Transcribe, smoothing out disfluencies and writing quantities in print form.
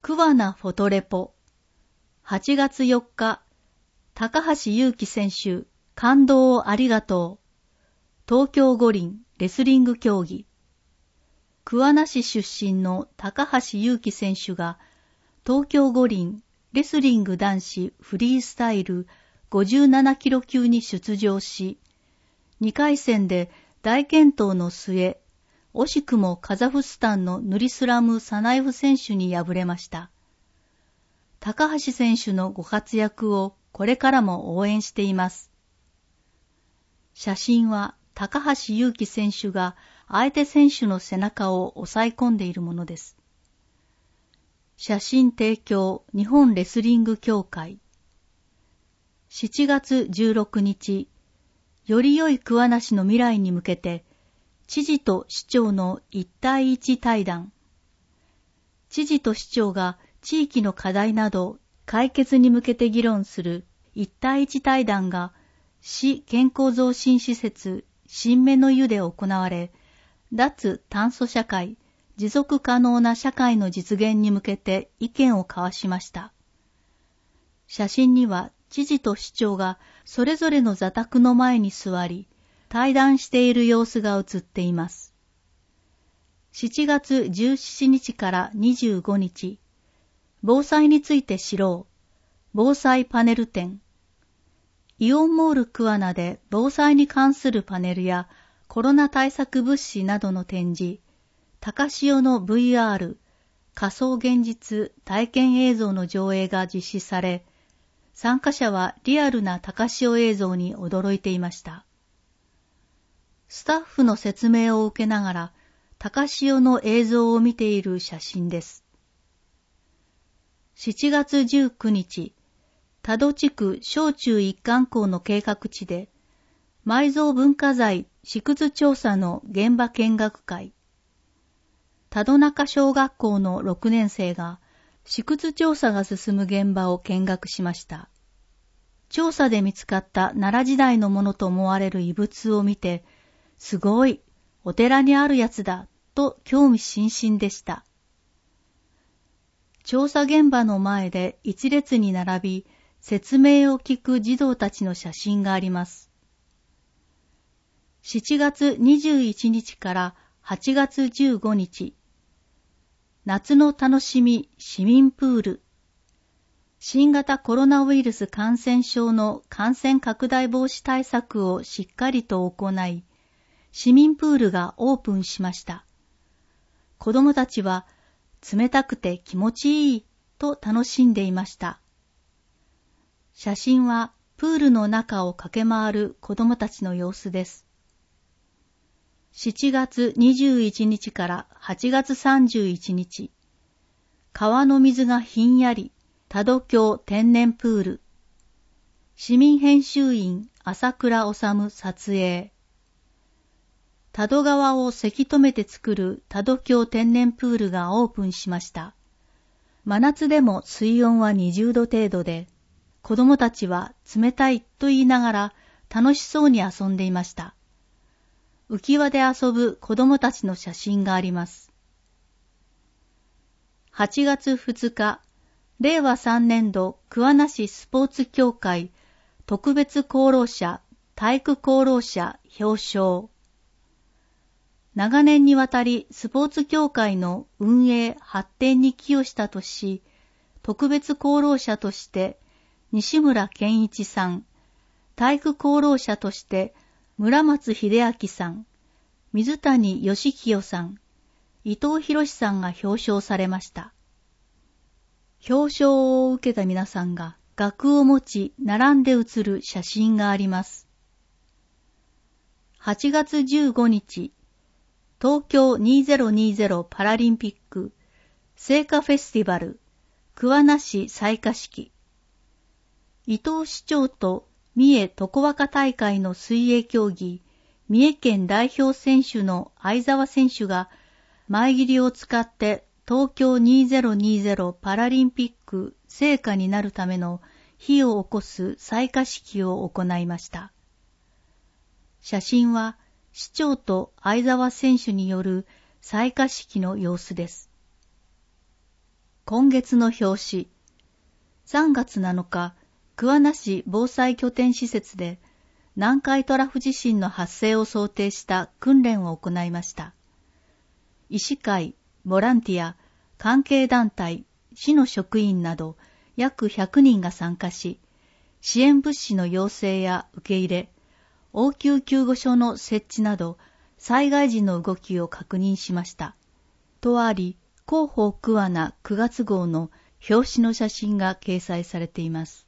桑名フォトレポ。8月4日、高橋優希選手、感動をありがとう。東京五輪レスリング競技。桑名市出身の高橋優希選手が、東京五輪レスリング男子フリースタイル57キロ級に出場し、2回戦で大健闘の末、惜しくもカザフスタンのヌリスラム・サナエフ選手に敗れました。高橋選手のご活躍をこれからも応援しています。写真は高橋優希選手が相手選手の背中を押さえ込んでいるものです。写真提供日本レスリング協会。7月16日、より良い桑名市の未来に向けて、知事と市長の一対一対談。知事と市長が地域の課題など解決に向けて議論する一対一対談が市健康増進施設新芽の湯で行われ、脱炭素社会、持続可能な社会の実現に向けて意見を交わしました。写真には知事と市長がそれぞれの座卓の前に座り、対談している様子が映っています。7月17日から25日、防災について知ろう、防災パネル展。イオンモール桑名で防災に関するパネルやコロナ対策物資などの展示、高潮の VR、仮想現実体験映像の上映が実施され、参加者はリアルな高潮映像に驚いていました。スタッフの説明を受けながら高潮の映像を見ている写真です。7月19日、多度地区小中一貫校の計画地で、埋蔵文化財試掘調査の現場見学会。多度中小学校の6年生が、試掘調査が進む現場を見学しました。調査で見つかった奈良時代のものと思われる遺物を見て、すごい、お寺にあるやつだ、と興味津々でした。調査現場の前で一列に並び、説明を聞く児童たちの写真があります。7月21日から8月15日、夏の楽しみ市民プール。新型コロナウイルス感染症の感染拡大防止対策をしっかりと行い、市民プールがオープンしました。子どもたちは冷たくて気持ちいいと楽しんでいました。写真はプールの中を駆け回る子どもたちの様子です。7月21日から8月31日、川の水がひんやり、多度峡天然プール。市民編集員朝倉治撮影。多度川をせき止めて作る多度峡天然プールがオープンしました。真夏でも水温は20度程度で、子供たちは冷たいと言いながら楽しそうに遊んでいました。浮き輪で遊ぶ子供たちの写真があります。8月2日、令和3年度桑名市スポーツ協会特別功労者体育功労者表彰。長年にわたりスポーツ協会の運営発展に寄与したとし、特別功労者として西村健一さん、体育功労者として村松秀明さん、水谷義清さん、伊藤博さんが表彰されました。表彰を受けた皆さんが額を持ち並んで写る写真があります。8月15日、東京2020パラリンピック聖火フェスティバル桑名市採火式。伊藤市長と三重常若大会の水泳競技、三重県代表選手の相澤選手が前切りを使って東京2020パラリンピック聖火になるための火を起こす採火式を行いました。写真は市長と相澤選手による採火式の様子です。 今月の表紙。3月7日、桑名市防災拠点施設で南海トラフ地震の発生を想定した訓練を行いました。医師会、ボランティア、関係団体、市の職員など約100人が参加し、支援物資の要請や受け入れ、応急救護所の設置など、災害時の動きを確認しました。とあり、広報桑名9月号の表紙の写真が掲載されています。